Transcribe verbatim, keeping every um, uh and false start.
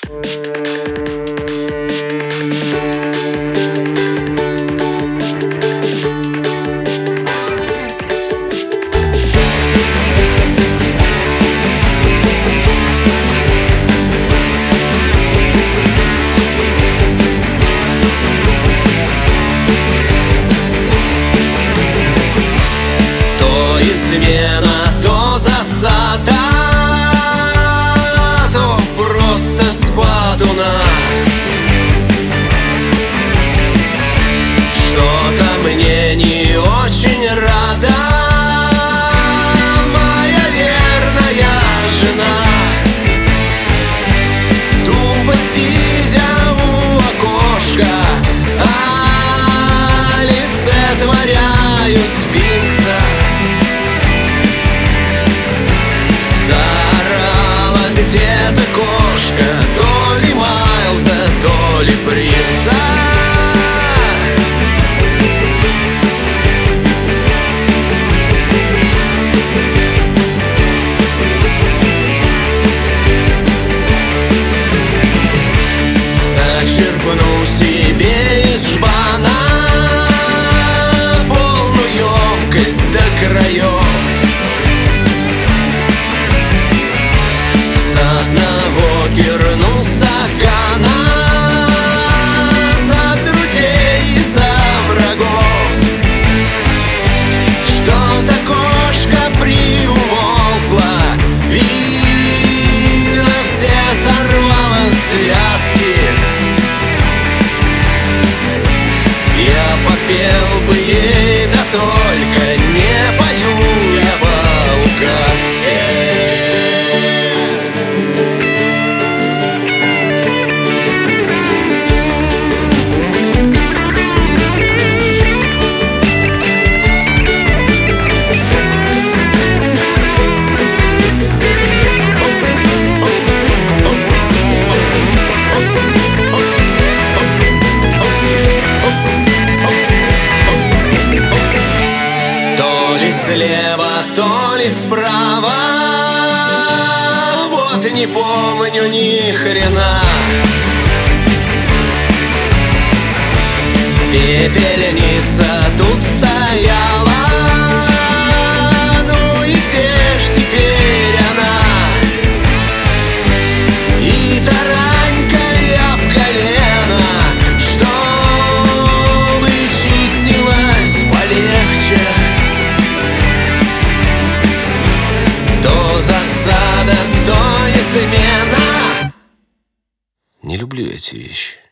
Измена, то засада, то просто спадуна. Что-то мне не очень рада моя верная жена. Тупо сидя у окошка, олицетворяю сфинкса. Где-то кошка, то ли Майлза, то ли принца. Зачерпну себе из жбана полную емкость до краев. Кирну стакана за друзей и за врагов. Что-то кошка приумолкла, видно, все сорвала связки. Я подпел бы ей, да только не пою я по указке. Слева, то ли справа, вот не помню ни хрена. Пепельница тут стояла, ну и где ж теперь она? И таранька я в колено, чтобы чистилась полегче. То засада, то измена. Не люблю эти вещи.